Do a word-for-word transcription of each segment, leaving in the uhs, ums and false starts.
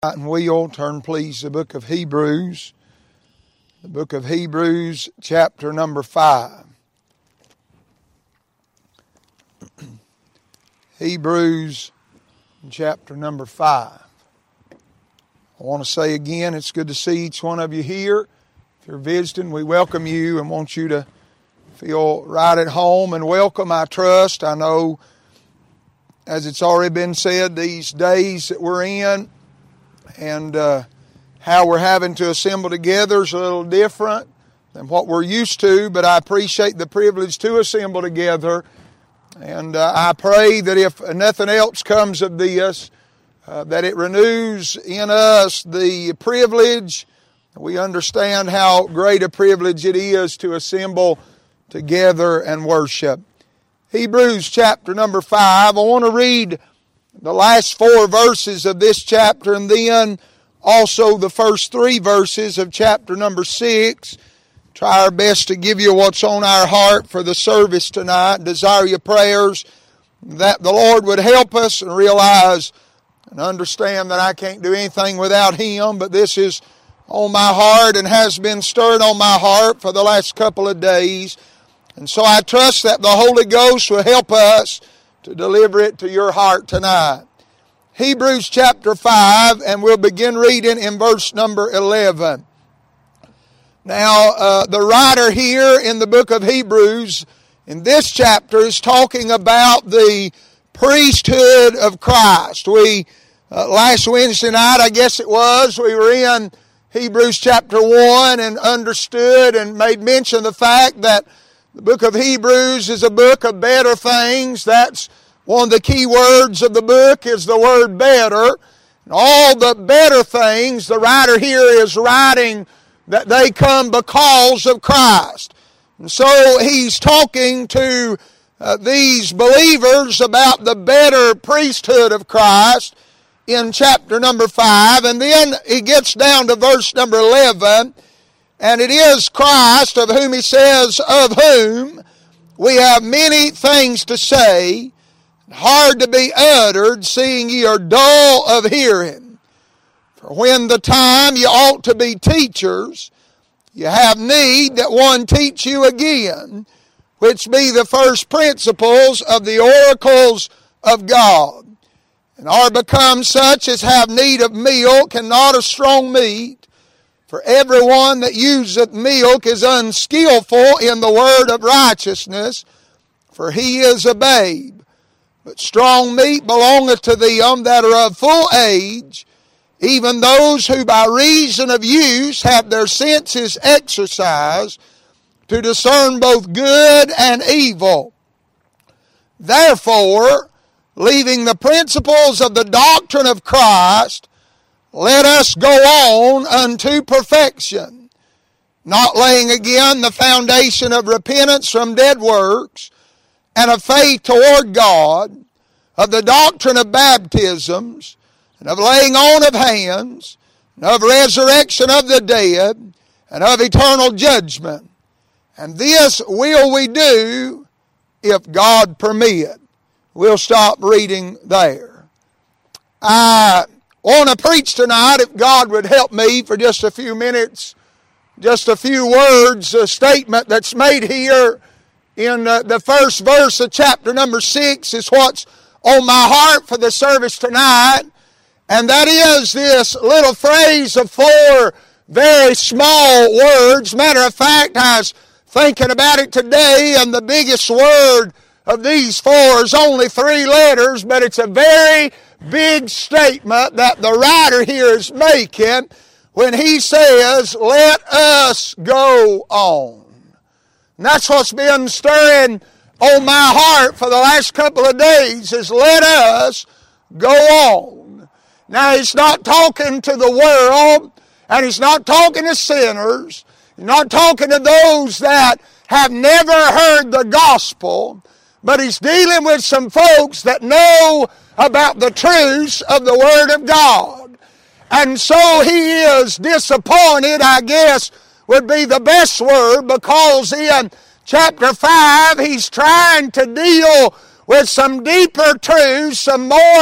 And wheel, turn please to the book of Hebrews, the book of Hebrews, chapter number five. Hebrews, chapter number five. I want to say again, it's good to see each one of you here. If you're visiting, we welcome you and want you to feel right at home and welcome, I trust. I know, as it's already been said, these days that we're in, and uh, how we're having to assemble together is a little different than what we're used to, but I appreciate the privilege to assemble together. And uh, I pray that if nothing else comes of this, uh, that it renews in us the privilege. We understand how great a privilege it is to assemble together and worship. Hebrews chapter number five. I want to read the last four verses of this chapter, and then also the first three verses of chapter number six. Try our best to give you what's on our heart for the service tonight. Desire your prayers that the Lord would help us and realize and understand that I can't do anything without Him, but this is on my heart and has been stirred on my heart for the last couple of days. And so I trust that the Holy Ghost will help us to deliver it to your heart tonight. Hebrews chapter five, and we'll begin reading in verse number eleven. Now, uh, the writer here in the book of Hebrews, in this chapter, is talking about the priesthood of Christ. We, uh, last Wednesday night, I guess it was, we were in Hebrews chapter one and understood and made mention of the fact that the book of Hebrews is a book of better things. That's one of the key words of the book is the word better. And all the better things, the writer here is writing that they come because of Christ. And so he's talking to uh, these believers about the better priesthood of Christ in chapter number five. And then he gets down to verse number eleven. And it is Christ of whom he says, of whom we have many things to say, hard to be uttered, seeing ye are dull of hearing. For when the time ye ought to be teachers, you have need that one teach you again, which be the first principles of the oracles of God, and are become such as have need of milk and not of strong meat. For everyone that useth milk is unskillful in the word of righteousness, for he is a babe. But strong meat belongeth to them that are of full age, even those who by reason of use have their senses exercised to discern both good and evil. Therefore, leaving the principles of the doctrine of Christ, let us go on unto perfection, not laying again the foundation of repentance from dead works, and of faith toward God, of the doctrine of baptisms, and of laying on of hands, and of resurrection of the dead, and of eternal judgment. And this will we do if God permit. We'll stop reading there. I want to preach tonight, if God would help me for just a few minutes, just a few words, a statement that's made here in uh, the first verse of chapter number six is what's on my heart for the service tonight. And that is this little phrase of four very small words. Matter of fact, I was thinking about it today, and the biggest word of these four is only three letters, but it's a very big statement that the writer here is making when he says, let us go on. And that's what's been stirring on my heart for the last couple of days is let us go on. Now, he's not talking to the world, and he's not talking to sinners. He's not talking to those that have never heard the gospel, but he's dealing with some folks that know about the truths of the Word of God. And so he is disappointed, I guess, would be the best word, because in chapter five, he's trying to deal with some deeper truths, some more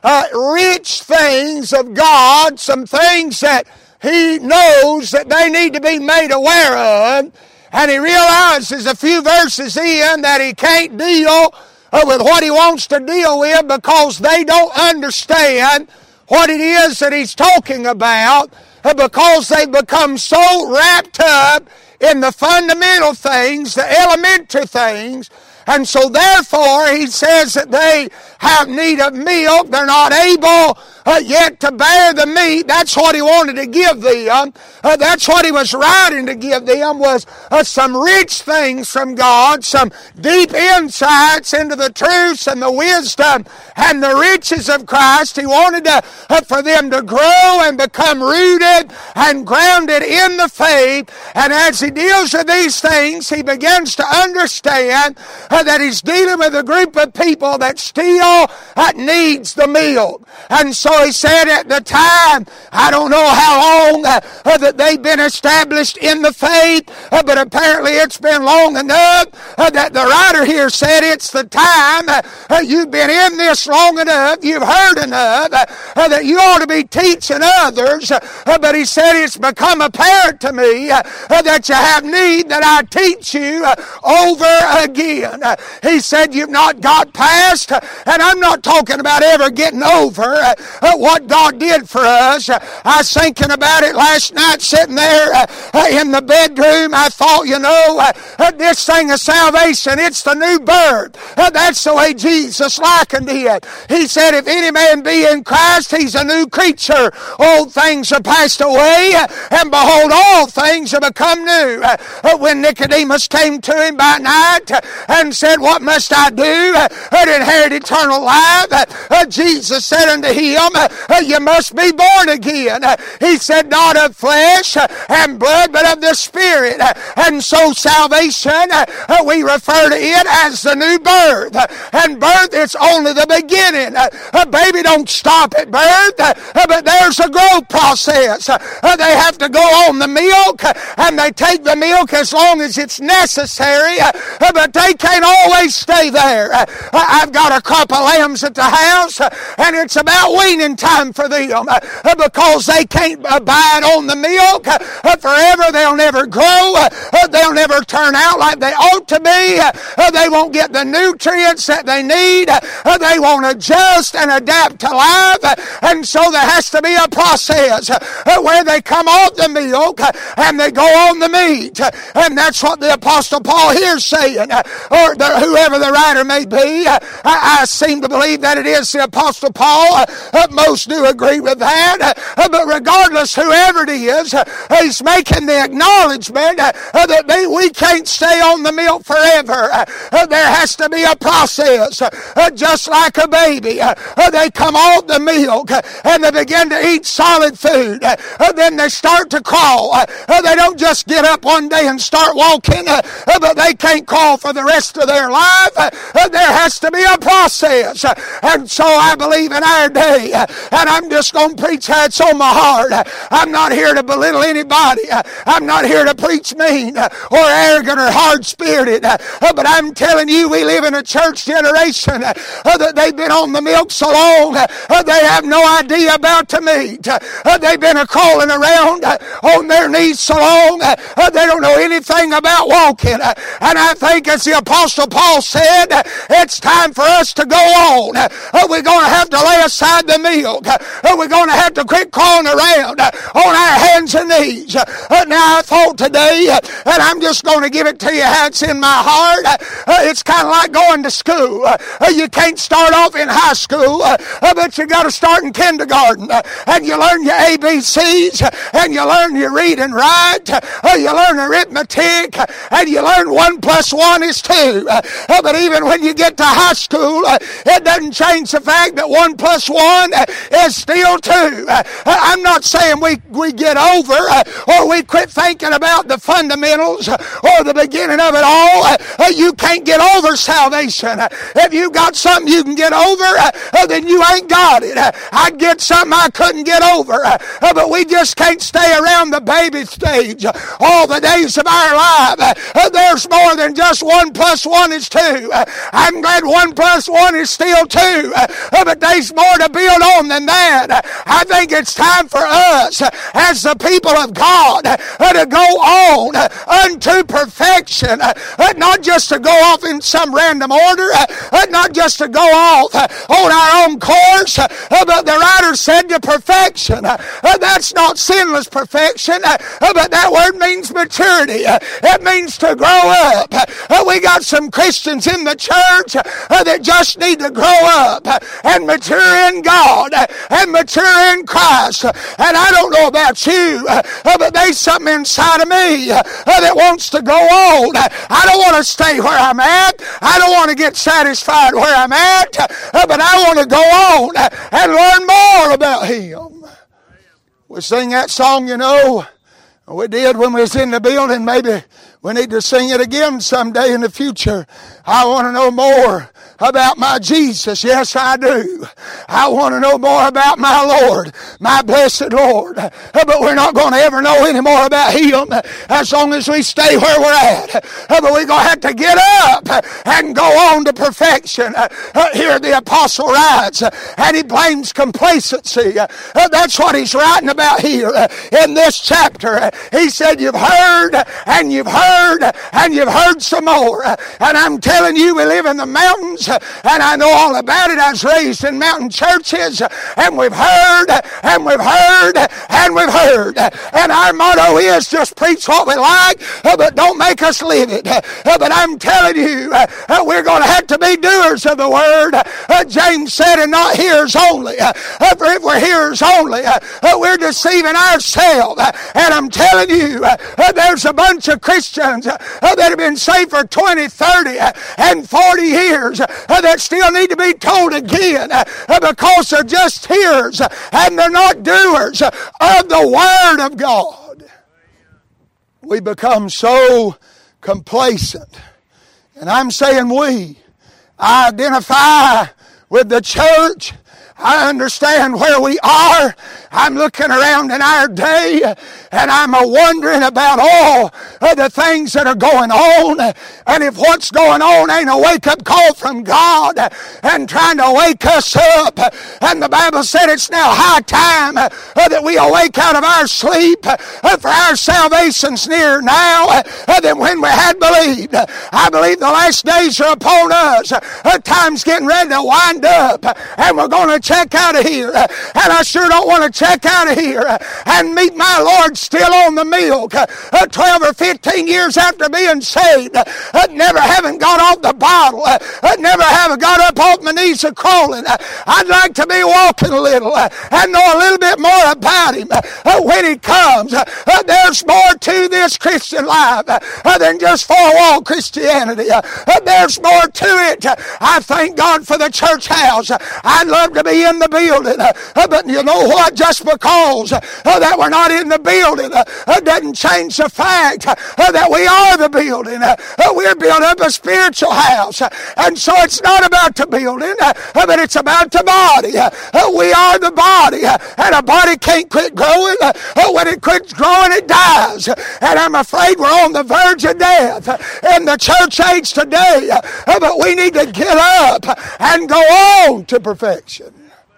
uh, rich things of God, some things that he knows that they need to be made aware of. And he realizes a few verses in that he can't deal uh, with what he wants to deal with because they don't understand what it is that he's talking about, uh, because they've become so wrapped up in the fundamental things, the elementary things. And so therefore he says that they have need of milk. They're not able uh, yet to bear the meat. That's what he wanted to give them. Uh, that's what he was writing to give them, was uh, some rich things from God, some deep insights into the truths and the wisdom and the riches of Christ. He wanted to, uh, for them to grow and become rooted and grounded in the faith. And as he deals with these things, he begins to understand uh, that he's dealing with a group of people that still uh, needs the milk. And so he said at the time, I don't know how long uh, uh, that they've been established in the faith, uh, but apparently it's been long enough uh, that the writer here said it's the time. Uh, uh, you've been in this long enough, you've heard enough, uh, uh, that you ought to be teaching others. Uh, uh, but he said it's become apparent to me uh, uh, that you have need that I teach you uh, over again. Uh, he said you've not got past, uh, and I'm not talking about ever getting over uh, uh, what God did for us. Uh, I was thinking about it last night sitting there uh, uh, in the bedroom. I thought, you know, uh, uh, this thing of salvation, it's the new birth. Uh, that's the way Jesus likened it. He said, if any man be in Christ, he's a new creature. Old things are passed away, uh, and behold, all things have become new. Uh, uh, when Nicodemus came to him by night uh, and said, what must I do uh, to inherit eternal life? Uh, uh, Jesus said unto him, uh, uh, you must be born again. Uh, he said, not of flesh uh, and blood, but of the Spirit. Uh, and so salvation, uh, uh, we refer to it as the new birth. Uh, and birth is only the beginning. Uh, a baby don't stop at birth, uh, uh, but there's a growth process. Uh, uh, they have to go on the milk, uh, and they take the milk as long as it's necessary, uh, uh, but they can't always stay there. Uh, I've got a crop of lambs at the house, uh, and it's about weaning time for them, uh, uh, because they can't abide on the milk uh, uh, forever. They'll never grow. Uh, uh, they'll never turn out like they ought to be. Uh, uh, they won't get the nutrients that they need. Uh, uh, they won't adjust and adapt to life. Uh, and so there has to be a process uh, uh, where they come off the milk uh, and they go on the meat. Uh, and that's what the Apostle Paul here is saying, uh, or the, whoever the writer may be. Uh, I, I seem to believe that it is the Apostle Paul. Uh, uh, most do agree with that. Uh, but regardless, whoever it is, uh, he's making the acknowledgement uh, uh, that they, we can't stay on the milk forever. Uh, uh, there has to be a process. Uh, uh, just like a baby, uh, uh, they come off the milk uh, and they begin to eat solid food. Uh, uh, then they start to crawl. Uh, uh, they don't just get up one day and start walking, uh, uh, but they can't crawl for the rest of their life. Uh, uh, there has to be a process. Uh, and so I believe in our day, uh, and I'm just going to preach how it's on my heart. Uh, I'm not here to belittle anybody. Uh, I'm not here to preach mean uh, or arrogant or hard-spirited. Uh, uh, but I'm telling you, we live in a church generation uh, uh, that they've been on the milk so long, uh, uh, they have no idea about the meat. Uh, uh, they've been uh, crawling around uh, on their knees so long, uh, uh, they don't know anything about walking. Uh, and I think, as the Apostle Paul said, uh, it's time for us to go on. Uh, uh, we're going to have to lay aside the milk. Uh, uh, we're going to have to quit crawling around uh, on our hands and knees. Uh, uh, now, I thought today, uh, and I'm just going to give it to you how it's in my heart, uh, uh, it's kind of like going to school. Uh, uh, you can't start off in high school, uh, uh, but you got to start in kindergarten. Uh, and you learn your A B Cs, uh, and you learn your read and write, uh, you learn arithmetic, uh, and you learn one plus one is two. Uh, uh, but even when you get to high school, uh, it doesn't change the fact that one plus one uh, is still two. Uh, I'm not saying we, we get over uh, or we quit thinking about the fundamentals uh, or the beginning of it all. Uh, uh, you can't get over salvation. Uh, if you got something you can get over, uh, uh, then you ain't got it. Uh, I'd get something I couldn't can get over. Uh, but we just can't stay around the baby stage uh, all the days of our life. Uh, there's more than just one plus one is two. Uh, I'm glad one plus one is still two. Uh, but there's more to build on than that. Uh, I think it's time for us uh, as the people of God uh, to go on uh, unto perfection. Uh, uh, not just to go off in some random order. Uh, uh, not just to go off uh, on our own course. Uh, but the writer said to perfection. Uh, uh, that's not sinless perfection. Uh, uh, but that word means maturity. Uh, it means to grow up. Uh, we got some Christians in the church uh, that just need to grow up uh, and mature in God uh, and mature in Christ. Uh, and I don't know about you, uh, uh, but there's something inside of me uh, uh, that wants to go on. Uh, I don't want to stay where I'm at. I don't want to get satisfied where I'm at. Uh, but I want to go on uh, and learn more about Him. We sing that song, you know. We did when we was in the building. Maybe we need to sing it again someday in the future. I want to know more about my Jesus. Yes, I do. I want to know more about my Lord, my blessed Lord. But we're not going to ever know any more about Him as long as we stay where we're at. But we're going to have to get up and go on to perfection. Here the apostle writes, and he blames complacency. That's what he's writing about here in this chapter. He said, you've heard and you've heard and you've heard some more. And I'm telling you, we live in the mountains, and I know all about it. I was raised in mountain churches, and we've heard and we've heard and we've heard. And our motto is just preach what we like, but don't make us live it. But I'm telling you, we're going to have to be doers of the word. James said, and not hearers only. For if we're hearers only, we're deceiving ourselves. And I'm telling you, there's a bunch of Christians that have been saved for twenty, thirty, and forty years that still need to be told again because they're just hearers and they're not doers of the Word of God. We become so complacent. And I'm saying we. I identify with the church. I understand where we are. I'm looking around in our day, and I'm wondering about all of the things that are going on. And if what's going on ain't a wake-up call from God and trying to wake us up. And the Bible said it's now high time that we awake out of our sleep, for our salvation's nearer now than when we had believed. I believe the last days are upon us. Time's getting ready to wind up, and we're going to check out of here. And I sure don't want to check out of here and meet my Lord still on the milk, twelve or fifteen years after being saved, never having got off the bottle, never having got up off my knees and crawling. I'd like to be walking a little and know a little bit more about Him when He comes. There's more to this Christian life than just four-wall Christianity. There's more to it. I thank God for the church house. I'd love to be in the building, but you know what? Just because that we're not in the building doesn't change the fact that we are the building. We're building up a spiritual house, and so it's not about the building, but it's about the body. We are the body, and a body can't quit growing. When it quits growing, it dies, and I'm afraid we're on the verge of death in the church age today. But we need to get up and go on to perfection.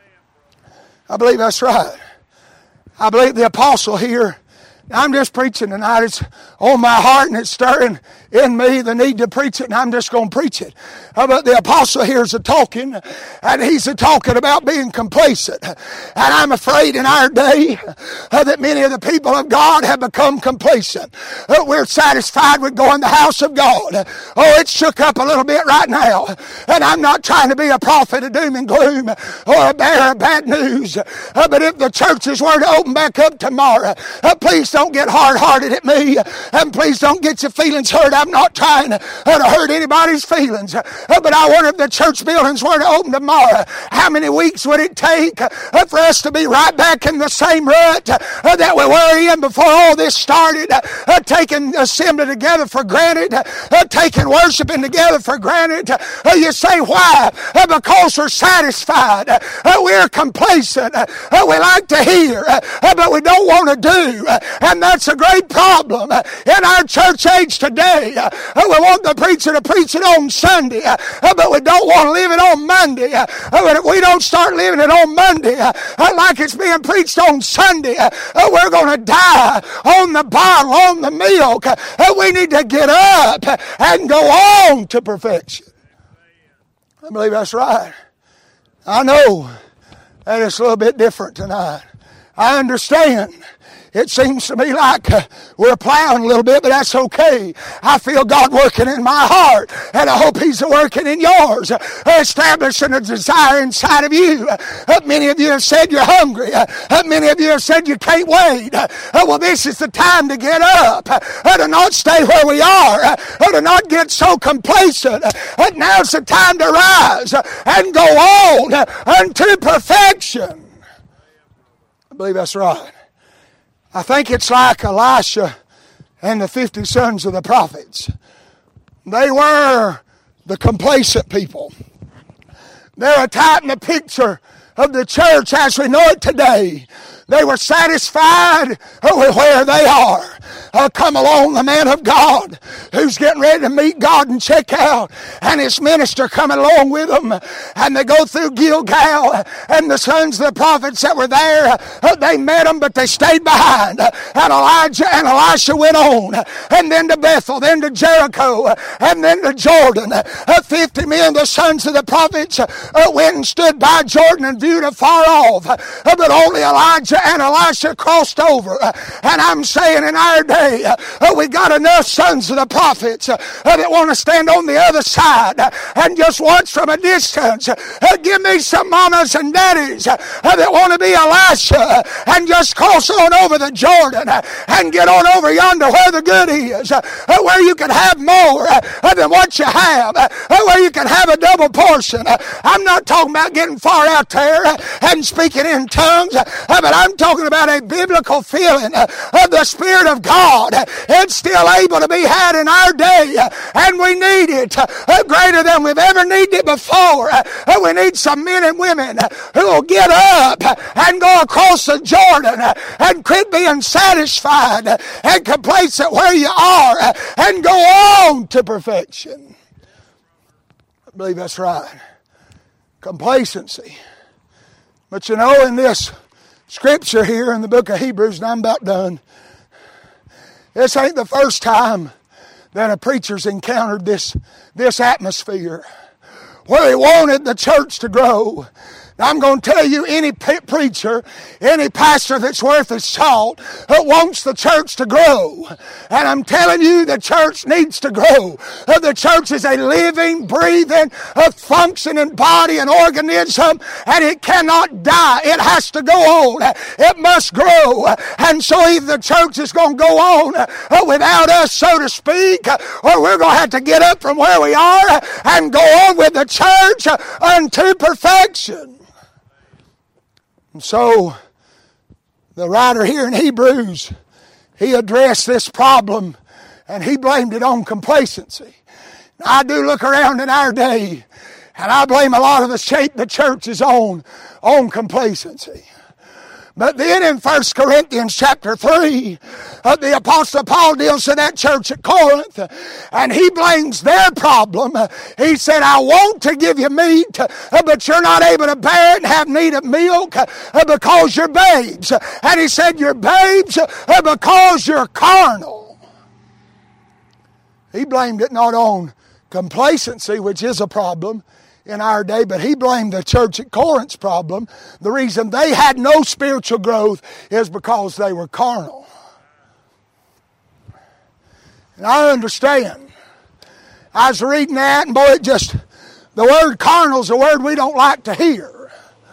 I believe that's right. I believe the apostle here, I'm just preaching tonight. It's on my heart and it's stirring in me the need to preach it, and I'm just going to preach it. Uh, but the apostle here is a talking, and he's a talking about being complacent. And I'm afraid in our day uh, that many of the people of God have become complacent. Uh, we're satisfied with going to the house of God. Uh, oh, it's shook up a little bit right now. And I'm not trying to be a prophet of doom and gloom or a bearer of bad news. Uh, but if the churches were to open back up tomorrow, uh, please don't get hard-hearted at me. And please don't get your feelings hurt. I'm not trying to hurt anybody's feelings. But I wonder if the church buildings were to open tomorrow, how many weeks would it take for us to be right back in the same rut that we were in before all this started? Taking assembly together for granted. Taking worshiping together for granted. You say, why? Because we're satisfied. We're complacent. We like to hear, but we don't want to do. And that's a great problem in our church age today. We want the preacher to preach it on Sunday, but we don't want to live it on Monday. But if we don't start living it on Monday like it's being preached on Sunday, we're going to die on the bottle, on the milk. We need to get up and go on to perfection. I believe that's right. I know that it's a little bit different tonight. I understand. It seems to me like uh, we're plowing a little bit, but that's okay. I feel God working in my heart, and I hope He's working in yours, uh, establishing a desire inside of you. Uh, many of you have said you're hungry. Uh, many of you have said you can't wait. Uh, well, this is the time to get up, uh, to not stay where we are, uh, to not get so complacent. Uh, now's the time to rise uh, and go on uh, unto perfection. I believe that's right. I think it's like Elisha and the fifty sons of the prophets. They were the complacent people. They're a type and a picture of the church as we know it today. They were satisfied with where they are. Uh, come along the man of God who's getting ready to meet God and check out, and his minister coming along with them, and they go through Gilgal, and the sons of the prophets that were there, uh, they met them, but they stayed behind. Uh, and Elijah and Elisha went on, uh, and then to Bethel, then to Jericho, uh, and then to Jordan. Uh, Fifty men, the sons of the prophets, uh, went and stood by Jordan and viewed afar off, uh, but only Elijah and Elisha crossed over. Uh, and I'm saying in our day, Uh, we got enough sons of the prophets uh, that want to stand on the other side uh, and just watch from a distance. Uh, give me some mamas and daddies uh, that want to be Elisha uh, and just cross on over the Jordan uh, and get on over yonder where the good is, uh, where you can have more uh, than what you have, uh, where you can have a double portion. Uh, I'm not talking about getting far out there uh, and speaking in tongues, uh, but I'm talking about a biblical feeling uh, of the Spirit of God. It's still able to be had in our day, and we need it greater than we've ever needed it before. We need some men and women who will get up and go across the Jordan and quit being satisfied and complacent where you are and go on to perfection. I believe that's right. Complacency. But you know, in this scripture here in the book of Hebrews, and I'm about done, this ain't the first time that a preacher's encountered this, this atmosphere where he wanted the church to grow. Now, I'm going to tell you, any preacher, any pastor that's worth his salt uh, wants the church to grow. And I'm telling you, the church needs to grow. Uh, the church is a living, breathing, uh, functioning body and organism, and it cannot die. It has to go on. It must grow. And so either the church is going to go on uh, without us, so to speak, uh, or we're going to have to get up from where we are and go on with the church uh, unto perfection. And so, the writer here in Hebrews, he addressed this problem, and he blamed it on complacency. Now, I do look around in our day, and I blame a lot of the shape the church is on, on complacency. But then in First Corinthians chapter three, uh, the Apostle Paul deals with that church at Corinth, uh, and he blames their problem. Uh, he said, I want to give you meat, uh, but you're not able to bear it and have need of milk uh, because you're babes. Uh, and he said, you're babes uh, because you're carnal. He blamed it not on complacency, which is a problem in our day, but he blamed the church at Corinth's problem. The reason they had no spiritual growth is because they were carnal. And I understand. I was reading that, and boy, it just, the word carnal is a word we don't like to hear.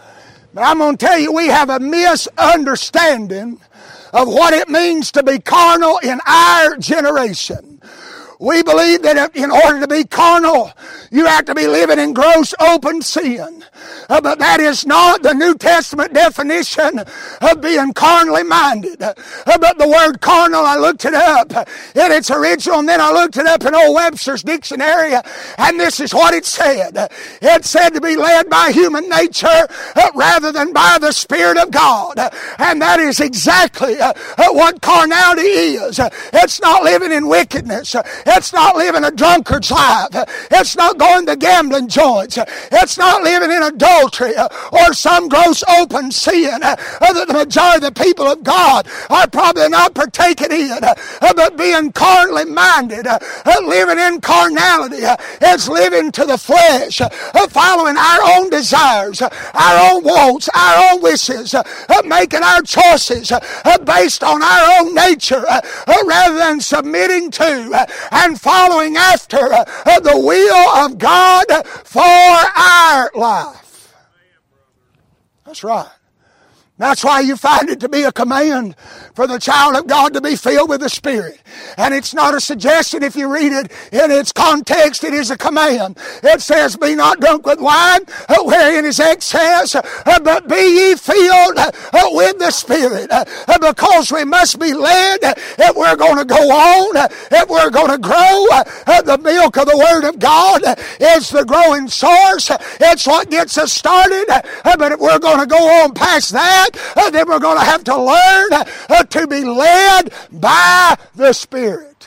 But I'm going to tell you, we have a misunderstanding of what it means to be carnal in our generation. We believe that in order to be carnal, you have to be living in gross open sin. Uh, but that is not the New Testament definition of being carnally minded. Uh, but the word carnal, I looked it up in its original, and then I looked it up in Old Webster's dictionary, and this is what it said. It said to be led by human nature uh, rather than by the Spirit of God. Uh, and that is exactly uh, uh, what carnality is. Uh, it's not living in wickedness. Uh, It's not living a drunkard's life. It's not going to gambling joints. It's not living in adultery or some gross open sin that the majority of the people of God are probably not partaking in. But being carnally minded, living in carnality, is living to the flesh, following our own desires, our own wants, our own wishes, making our choices based on our own nature rather than submitting to and following after uh, the will of God for our life. That's right. That's why you find it to be a command for the child of God to be filled with the Spirit. And it's not a suggestion. If you read it in its context, it is a command. It says, be not drunk with wine, uh, wherein is excess, uh, but be ye filled uh, with the Spirit. Uh, because we must be led uh, if we're going to go on, uh, if we're going to grow. Uh, uh, the milk of the Word of God uh, is the growing source. Uh, it's what gets us started. Uh, but if we're going to go on past that, Uh, then we're going to have to learn uh, to be led by the Spirit.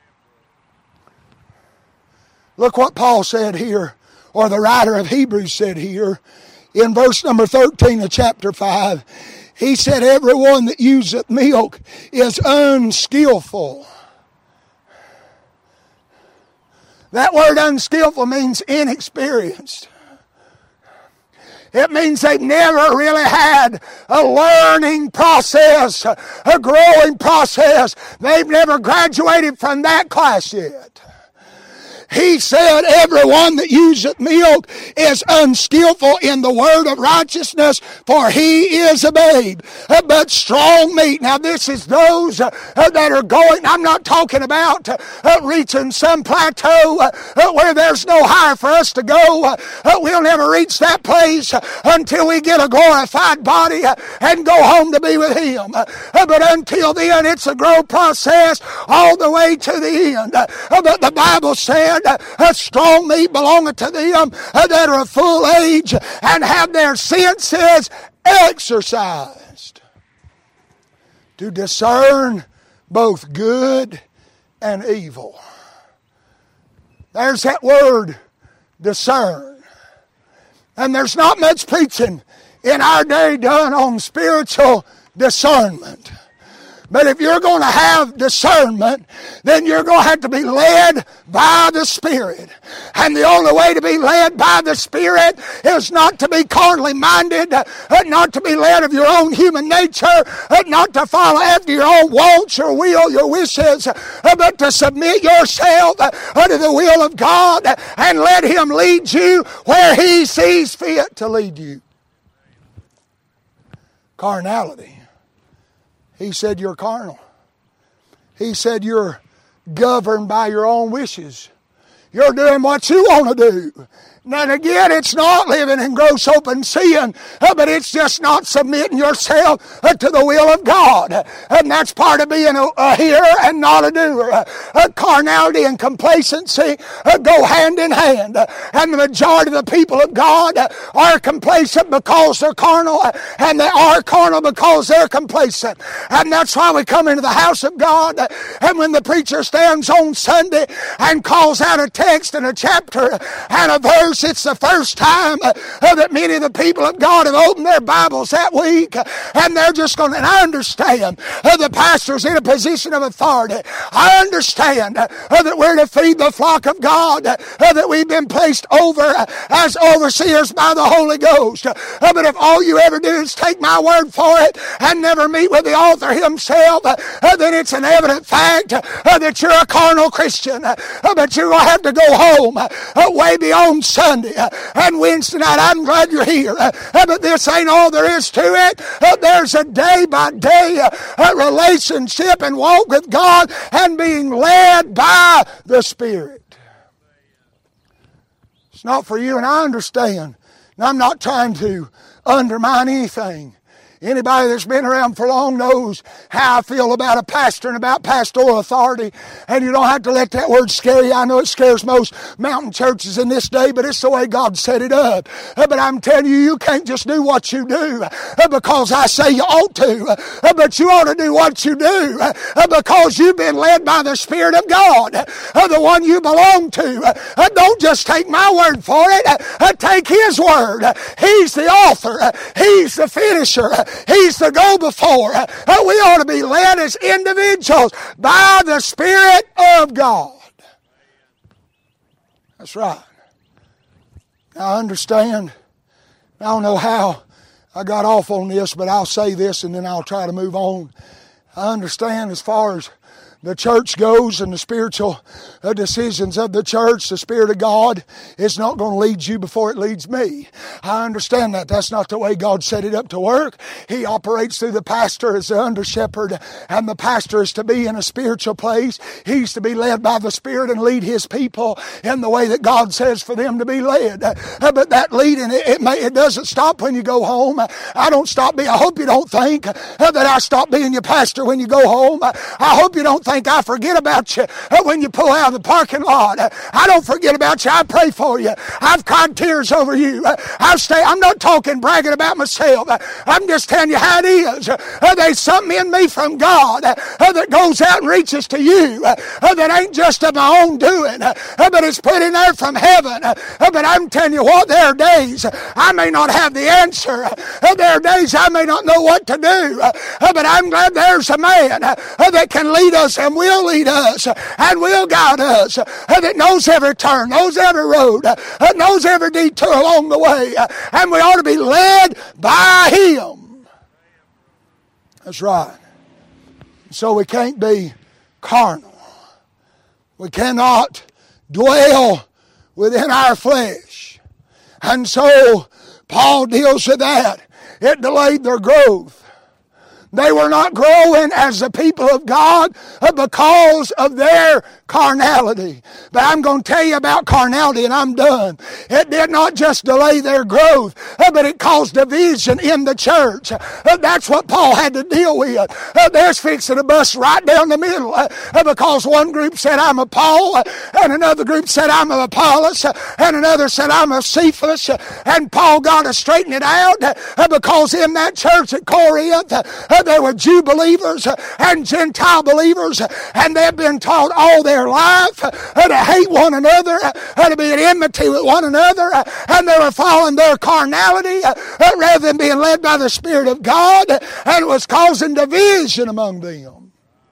Look what Paul said here, or the writer of Hebrews said here, in verse number thirteen of chapter five. He said, everyone that useth milk is unskillful. That word unskillful means inexperienced. It means they've never really had a learning process, a growing process. They've never graduated from that class yet. He said, everyone that useth milk is unskillful in the word of righteousness, for he is a babe. Uh, but strong meat. Now this is those uh, uh, that are going, I'm not talking about uh, uh, reaching some plateau uh, uh, where there's no higher for us to go. Uh, uh, we'll never reach that place uh, until we get a glorified body uh, and go home to be with him. Uh, uh, but until then, it's a growth process all the way to the end. Uh, uh, but the Bible said, Uh, uh, strong meat belongeth to them uh, that are of full age and have their senses exercised to discern both good and evil. There's that word, discern. And there's not much preaching in our day done on spiritual discernment. But if you're going to have discernment, then you're going to have to be led by the Spirit. And the only way to be led by the Spirit is not to be carnally minded, not to be led of your own human nature, not to follow after your own wants, your will, your wishes, but to submit yourself unto the will of God and let Him lead you where He sees fit to lead you. Carnality. He said you're carnal. He said you're governed by your own wishes. You're doing what you want to do. And again, it's not living in gross open sin, but it's just not submitting yourself to the will of God. And that's part of being a, a hearer and not a doer. Uh, carnality and complacency uh, go hand in hand. Uh, and the majority of the people of God uh, are complacent because they're carnal, uh, and they are carnal because they're complacent. And that's why we come into the house of God, uh, and when the preacher stands on Sunday and calls out a text and a chapter and a verse, it's the first time uh, that many of the people of God have opened their Bibles that week, uh, and they're just going to, and I understand uh, the pastor's in a position of authority. I understand uh, that we're to feed the flock of God, uh, that we've been placed over uh, as overseers by the Holy Ghost. Uh, but if all you ever do is take my word for it and never meet with the author himself, uh, uh, then it's an evident fact uh, that you're a carnal Christian. Uh, but you're going to have to go home uh, way beyond Sunday Sunday. And Wednesday night, I'm glad you're here. But this ain't all there is to it. There's a day-by-day relationship and walk with God and being led by the Spirit. It's not for you, and I understand. And I'm not trying to undermine anything. Anybody that's been around for long knows how I feel about a pastor and about pastoral authority. And you don't have to let that word scare you. I know it scares most mountain churches in this day, but it's the way God set it up. Uh, but I'm telling you, you can't just do what you do uh, because I say you ought to. Uh, but you ought to do what you do uh, because you've been led by the Spirit of God, uh, the one you belong to. Uh, don't just take my word for it. Uh, uh, take His word. Uh, he's the author. Uh, he's the finisher. Uh, He's the go-before. Uh, we ought to be led as individuals by the Spirit of God. That's right. Now, I understand. I don't know how I got off on this, but I'll say this and then I'll try to move on. I understand as far as the church goes and the spiritual uh, decisions of the church, the Spirit of God is not going to lead you before it leads me. I understand that. That's not the way God set it up to work. He operates through the pastor as the under shepherd, and the pastor is to be in a spiritual place. He's to be led by the Spirit and lead his people in the way that God says for them to be led. Uh, but that leading, it, it, may, it doesn't stop when you go home. I don't stop being, I hope you don't think uh, that I stop being your pastor when you go home. I hope you don't think I forget about you when you pull out of the parking lot. I don't forget about you. I pray for you. I've cried tears over you. I've stayed, I'm not talking bragging about myself. I'm just telling you how it is. There's something in me from God that goes out and reaches to you that ain't just of my own doing, but it's put in there from heaven. But I'm telling you what, there are days I may not have the answer. There are days I may not know what to do. But I'm glad there's a man that can lead us and will lead us and will guide us, that knows every turn, knows every road, knows every detour along the way, and we ought to be led by Him. That's right. So we can't be carnal. We cannot dwell within our flesh. And so Paul deals with that. It delayed their growth. They were not growing as the people of God because of their carnality. But I'm going to tell you about carnality and I'm done. It did not just delay their growth, but it caused division in the church. That's what Paul had to deal with. There's fixing a bust right down the middle because one group said, I'm of Paul, and another group said, I'm of Apollos, and another said, I'm of Cephas. And Paul got to straighten it out because in that church at Corinth, there were Jew believers and Gentile believers, and they've been taught all their life to hate one another, to be at enmity with one another, and they were following their carnality rather than being led by the Spirit of God, and it was causing division among them.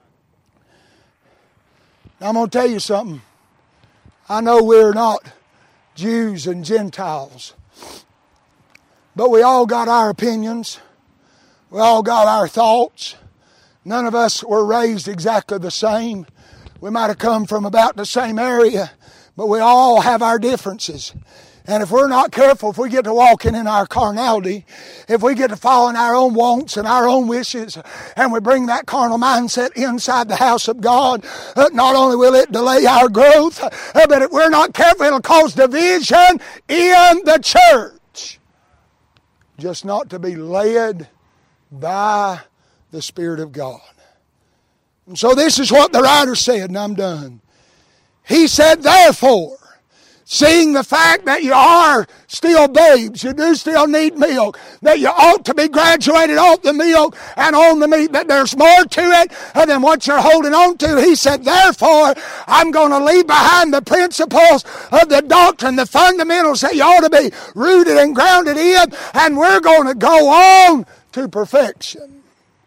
Now I'm going to tell you something. I know we're not Jews and Gentiles, but we all got our opinions. We all got our thoughts. None of us were raised exactly the same. We might have come from about the same area, but we all have our differences. And if we're not careful, if we get to walking in our carnality, if we get to following our own wants and our own wishes, and we bring that carnal mindset inside the house of God, uh, not only will it delay our growth, uh, but if we're not careful, it'll cause division in the church. Just not to be led by the Spirit of God. And so this is what the writer said, and I'm done. He said, therefore, seeing the fact that you are still babes, you do still need milk, that you ought to be graduated off the milk and on the meat, that there's more to it than what you're holding on to. He said, therefore, I'm going to leave behind the principles of the doctrine, the fundamentals that you ought to be rooted and grounded in, and we're going to go on to perfection.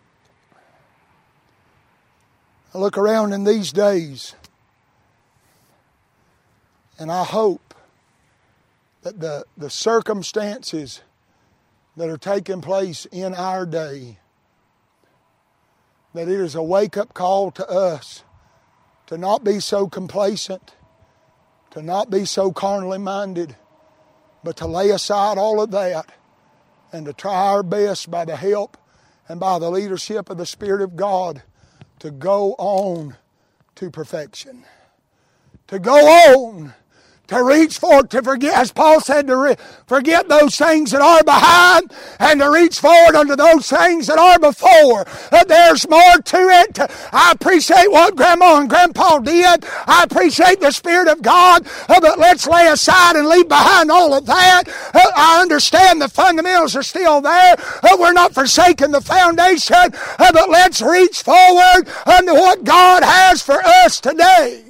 I look around in these days, and I hope that the, the circumstances that are taking place in our day, that it is a wake-up call to us to not be so complacent, to not be so carnally minded, but to lay aside all of that and to try our best by the help and by the leadership of the Spirit of God to go on to perfection. To go on, to reach forward, to forget, as Paul said, to re- forget those things that are behind and to reach forward unto those things that are before. Uh, there's more to it. I appreciate what Grandma and Grandpa did. I appreciate the Spirit of God, uh, but let's lay aside and leave behind all of that. Uh, I understand the fundamentals are still there. Uh, we're not forsaking the foundation, uh, but let's reach forward unto what God has for us today.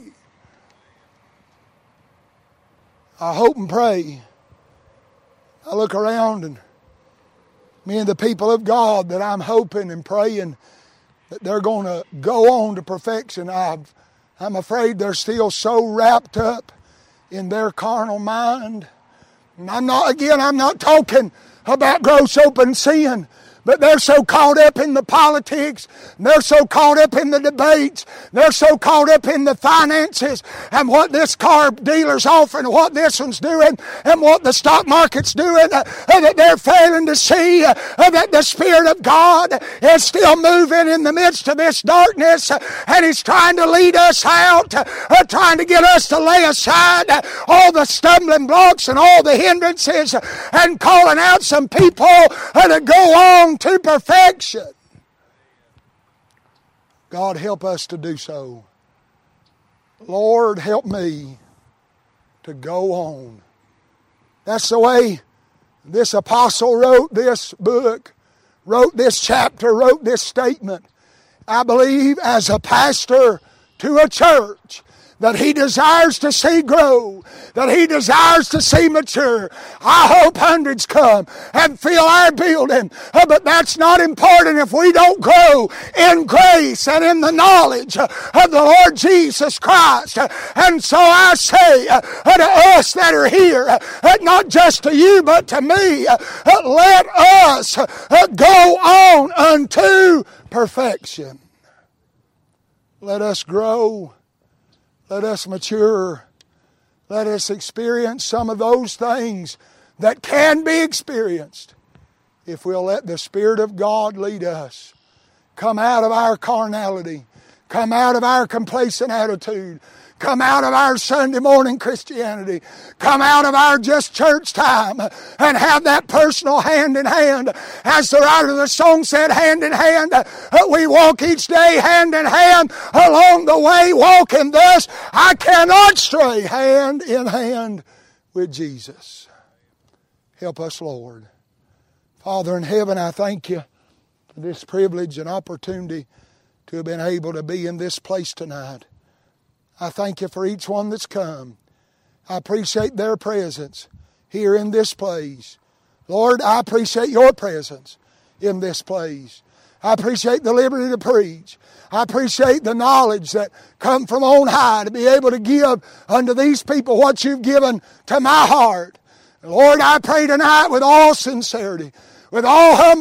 I hope and pray. I look around and me and the people of God that I'm hoping and praying that they're going to go on to perfection. I've, I'm afraid they're still so wrapped up in their carnal mind. And I'm not, again, I'm not talking about gross open sin. But they're so caught up in the politics, they're so caught up in the debates, they're so caught up in the finances and what this car dealer's offering, and what this one's doing, and what the stock market's doing, uh, that they're failing to see uh, that the Spirit of God is still moving in the midst of this darkness, uh, and He's trying to lead us out, uh, trying to get us to lay aside uh, all the stumbling blocks and all the hindrances, uh, and calling out some people uh, to go on to perfection. God, help us to do so. Lord, help me to go on. That's the way this apostle wrote this book, wrote this chapter, wrote this statement. I believe as a pastor to a church that he desires to see grow, that he desires to see mature. I hope hundreds come and fill our building, uh, but that's not important if we don't grow in grace and in the knowledge uh, of the Lord Jesus Christ. Uh, and so I say uh, uh, to us that are here, uh, uh, not just to you but to me, uh, uh, let us uh, go on unto perfection. Let us grow. Let us mature. Let us experience some of those things that can be experienced if we'll let the Spirit of God lead us. Come out of our carnality. Come out of our complacent attitude. Come out of our Sunday morning Christianity. Come out of our just church time and have that personal hand in hand. As the writer of the song said, hand in hand. We walk each day hand in hand along the way, walking thus. I cannot stray hand in hand with Jesus. Help us, Lord. Father in heaven, I thank you for this privilege and opportunity to have been able to be in this place tonight. I thank you for each one that's come. I appreciate their presence here in this place. Lord, I appreciate your presence in this place. I appreciate the liberty to preach. I appreciate the knowledge that come from on high to be able to give unto these people what you've given to my heart. Lord, I pray tonight with all sincerity, with all humility,